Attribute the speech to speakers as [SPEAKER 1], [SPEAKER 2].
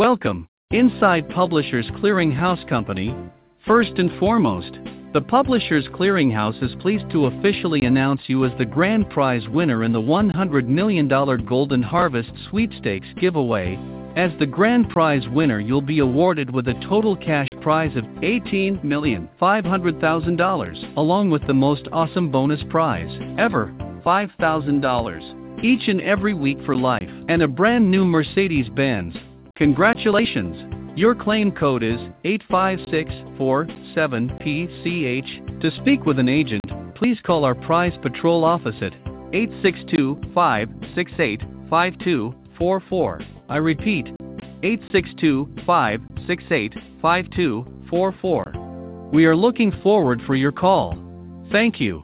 [SPEAKER 1] Welcome, Inside Publishers Clearinghouse Company. First and foremost, the Publishers Clearinghouse is pleased to officially announce you as the grand prize winner in the $100 million Golden Harvest Sweepstakes giveaway. As the grand prize winner, you'll be awarded with a total cash prize of $18,500,000, along with the most awesome bonus prize ever, $5,000, each and every week for life, and a brand new Mercedes-Benz. Congratulations! Your claim code is 85647PCH. To speak with an agent, please call our Prize Patrol office at 862-568-5244. I repeat, 862-568-5244. We are looking forward for your call. Thank you.